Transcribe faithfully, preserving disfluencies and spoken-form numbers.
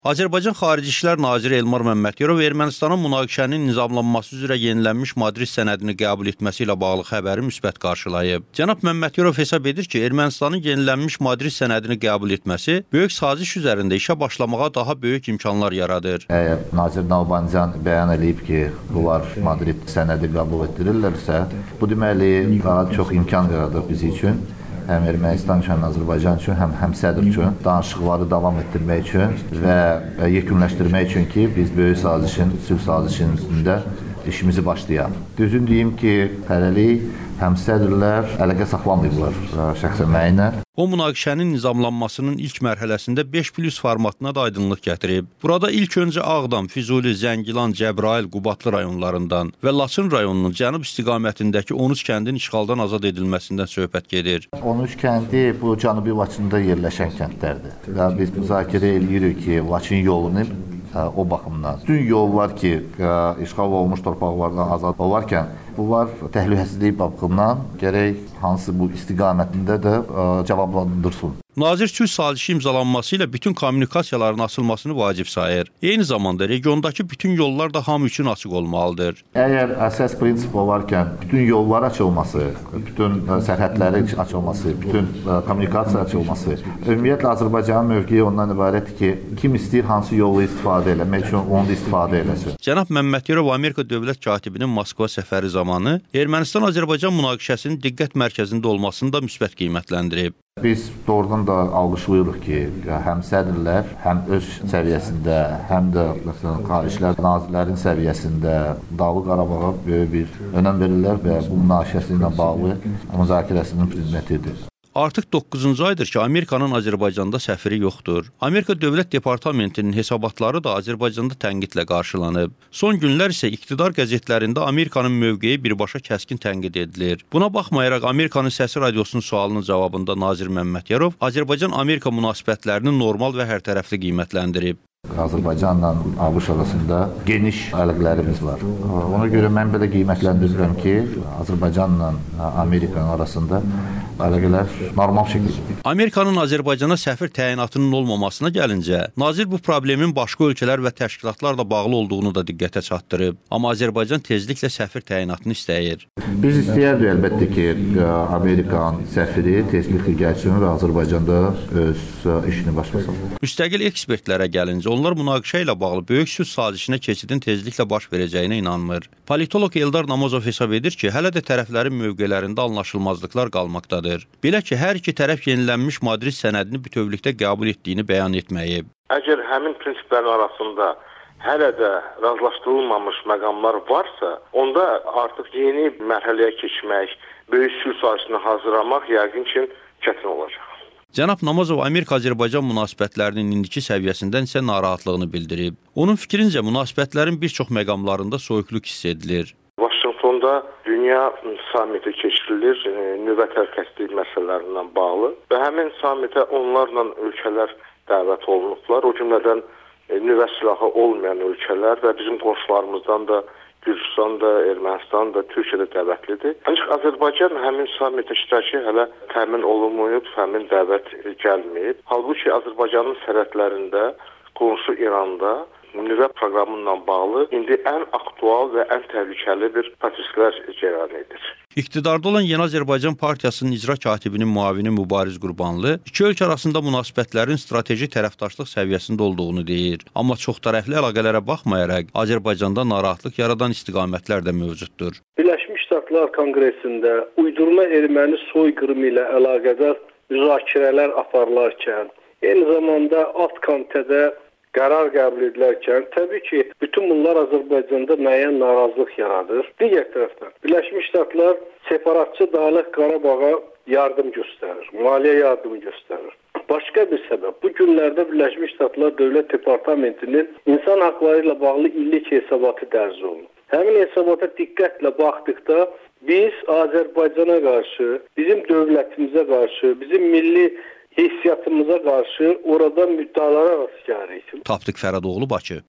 Azərbaycan Xarici İşlər Naziri Elmar Məmmədqulov Ermənistanın münaqişənin nizamlanması üzrə yenilənmiş Madrid sənədini qəbul etməsi ilə bağlı xəbəri müsbət qarşılayıb. Cənab Məmmədqulov hesab edir ki, Ermənistanın yenilənmiş Madrid sənədini qəbul etməsi böyük saziş üzərində işə başlamağa daha böyük imkanlar yaradır. Əgər Nazir Nalbanyan bəyan edib ki, bunlar Madrid sənədi qəbul etdirirlərsə, bu deməli daha çox imkan yaradır biz üçün. Həm Ermənistan üçün, Azərbaycan üçün, həm həm sədr üçün danışıqları davam etdirmək üçün və yekunləşdirmək üçün ki, biz böyük sazişin, sülh sazişinin üstündə işimizi başlayaq. Düzün deyim ki, hələlik həm sədrlər əlaqə saxlamayıblar şəxsən mənimlə. O, münaqişənin nizamlanmasının ilk mərhələsində beş plus formatına da aydınlıq gətirib. Burada ilk öncə Ağdam, Füzuli, Zəngilan, Cəbrayıl, Qubadlı rayonlarından və Laçın rayonunun cənub istiqamətindəki on üç kəndin işğaldan azad edilməsindən söhbət gedir. on üç kəndi bu Cənubi Laçında yerləşən kəndlərdir. Və biz müzakirə edirik ki, Laçın yolunu o baxımdan. Bütün yol var ki, işğal olmuş torpaqlardan azad olarkən, bunlar təhlükəsizlik baxımından gərək hansı bu istiqamətində də cavablandırsın. Nazir sülh sazişi imzalanması ilə bütün kommunikasiyaların açılmasını vacib sayır. Eyni zamanda regiondakı bütün yollar da hamı üçün açıq olmalıdır. Əgər əsas prinsip olarkən bütün yollar açılması, bütün sərhədlərin açılması, bütün kommunikasiya açılması, ümumiyyətlə Azərbaycanın mövqeyi ondan ibarətdir ki, kim istəyir hansı yolu istifadə eləmək üçün onu da istifadə eləsin. Cənab Məmmədqulov Amerika dövlət katibinin Moskva səfəri zamanı Ermənistan-Azərbaycan münaqişəsinin diqqət mərkəzində olmasını da müsbət qiymətləndirib. Biz doğrudan da alqışlayırıq ki, həm sədrlər, həm öz səviyyəsində, həm də Xarici İşlər Nazirlərin səviyyəsində Dağlıq Qarabağa böyük bir önəm verirlər və bu münaqişəsi ilə bağlı müzakirəsinin xidmətidir. Artıq doqquzuncu aydır ki, Amerikanın Azərbaycanda səfiri yoxdur. Amerika Dövlət Departamentinin hesabatları da Azərbaycanda tənqidlə qarşılanıb. Son günlər isə iqtidar qəzetlərində Amerikanın mövqeyi birbaşa kəskin tənqid edilir. Buna baxmayaraq Amerikanın Səsi Radiosunun sualının cavabında Nazir Məmmədqulov Azərbaycan-Amerika münasibətlərini normal və hərtərəfli qiymətləndirib. Azərbaycanla ABŞ arasında geniş əlaqələrimiz var. Ona görə mən belə qiymətləndirirəm ki, Azərbaycanla Amerikanın arasında əlaqələr normal şəkildə. Amerikanın Azərbaycana səfir təyinatının olmamasına gəlincə, nazir bu problemin başqa ölkələr və təşkilatlarla bağlı olduğunu da diqqətə çatdırıb. Amma Azərbaycan tezliklə səfir təyinatını istəyir. Biz istəyərdik əlbəttə ki, Amerikan səfiri tezliklə gəlsin və Azərbaycanda öz işini başlasın. Müstəqil ekspertlərə gəlincə, onlar münaqişə ilə bağlı böyük sülh sazişinə keçidin tezliklə baş verəcəyinə inanmır. Politolog Eldar Namazov hesab edir ki, hələ də tərəflərin mövqelərində anlaşılmazlıqlar qalmaqdadır. Belə ki, hər iki tərəf yenilənmiş Madrid sənədini bütövlükdə qəbul etdiyini bəyan etməyib. Əgər həmin prinsiplərin arasında hələ də razılaşdırılmamış məqamlar varsa, onda artıq yeni mərhələyə keçmək, böyük sülh sazişini hazırlamaq yəqin ki, çətin olacaq. Cənab Namazov Amerika-Azərbaycan münasibətlərinin indiki səviyyəsindən isə narahatlığını bildirib. Onun fikrincə, münasibətlərin bir çox məqamlarında soyuqluq hiss edilir. Vaşinqtonda dünya samiti keçirilir nüvə təhlükəsizlik məsələlərindən bağlı və həmin samitə onlarla ölkələr dəvət olunublar. O cümlədən nüvə silahı olmayan ölkələr və bizim qonşularımızdan da Gürcistan da, Ermənistan da, Türkiyə də dəvətlidir. Ancaq Azərbaycan həmin samitə iştirakı hələ təmin olunmayıb, həmin dəvət gəlməyib. Halbuki Azərbaycanın sərhədlərində, qonşu İranda nüvə proqramı ilə bağlı indi ən aktual və ən təhlükəli bir proseslər cərəyan edir. İqtidarda olan Yeni Azərbaycan Partiyasının icra katibinin müavini Mübariz Qurbanlı iki ölkə arasında münasibətlərin strateji tərəfdaşlıq səviyyəsində olduğunu deyir. Amma çoxtərəfli əlaqələrə baxmayaraq Azərbaycanda narahatlıq yaradan istiqamətlər də mövcuddur. Birləşmiş Ştatlar Konqresində uydurma erməni soyqırımı ilə əlaqədar müzakirələr aparılarkən, eyni zamanda alt komitədə qərar qəbul edilərkən, təbii ki, bütün bunlar Azərbaycanda müəyyən narazılıq yaradır. Digər tərəfdən, Birləşmiş Ştatlar separatçı Dağlıq Qarabağa yardım göstərir, maliyyə yardımı göstərir. Başqa bir səbəb, bu günlərdə Birləşmiş Ştatlar Dövlət Departamentinin insan haqları ilə bağlı illik hesabatı dərc olunur. Həmin hesabata diqqətlə baxdıqda biz Azərbaycana qarşı, bizim dövlətimizə qarşı, bizim milli heysiyyatımıza qarşı orada müddəalara rast gəlirik. Tapdıq Fərədoğlu, Bakı.